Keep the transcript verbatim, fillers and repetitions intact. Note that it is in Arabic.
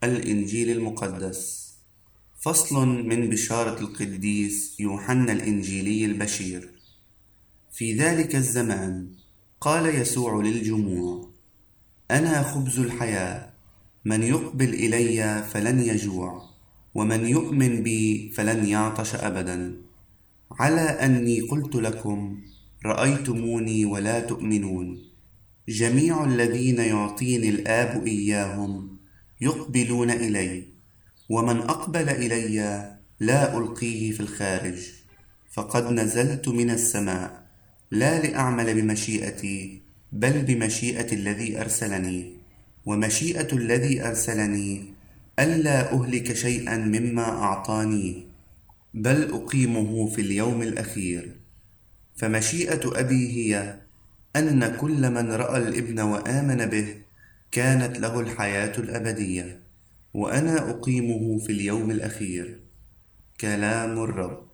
الإنجيل المقدس. فصل من بشارة القديس يوحنا الإنجيلي البشير. في ذلك الزمان قال يسوع للجموع: أنا خبز الحياة، من يقبل إلي فلن يجوع، ومن يؤمن بي فلن يعطش أبدا. على أني قلت لكم رأيتموني ولا تؤمنون. جميع الذين يعطيني الآب إياهم يقبلون إلي، ومن أقبل إلي لا ألقيه في الخارج. فقد نزلت من السماء لا لأعمل بمشيئتي، بل بمشيئة الذي أرسلني. ومشيئة الذي أرسلني ألا أهلك شيئا مما أعطاني، بل أقيمه في اليوم الأخير. فمشيئة أبي هي أن كل من رأى الابن وآمن به كانت له الحياة الأبدية، وأنا أقيمه في اليوم الأخير. كلام الرب.